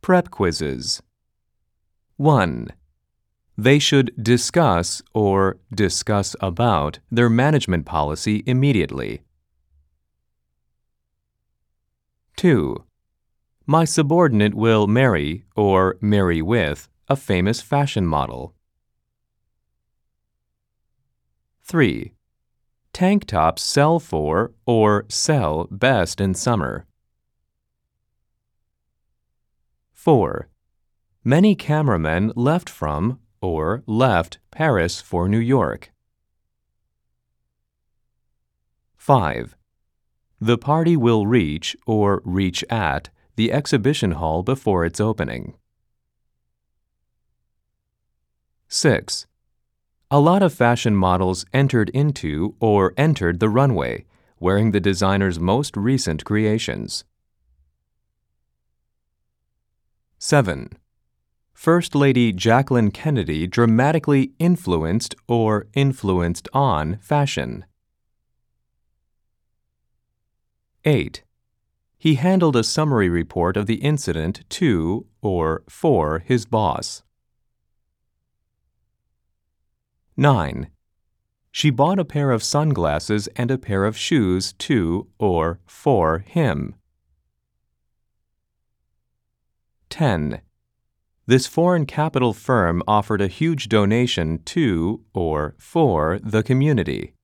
Prep quizzes. 1. They should discuss or discuss about their management policy immediately. 2. My subordinate will marry or marry with a famous fashion model. 3. Tank tops sell for or sell best in summer. 4. Many cameramen left from or left Paris for New York. 5. The party will reach or reach at the exhibition hall before its opening. 6. A lot of fashion models entered into or entered the runway, wearing the designer's most recent creations. 7. First Lady Jacqueline Kennedy dramatically influenced or influenced on fashion. 8. He handled a summary report of the incident to or for his boss. 9. She bought a pair of sunglasses and a pair of shoes to or for him. 10. This foreign capital firm offered a huge donation to or for the community.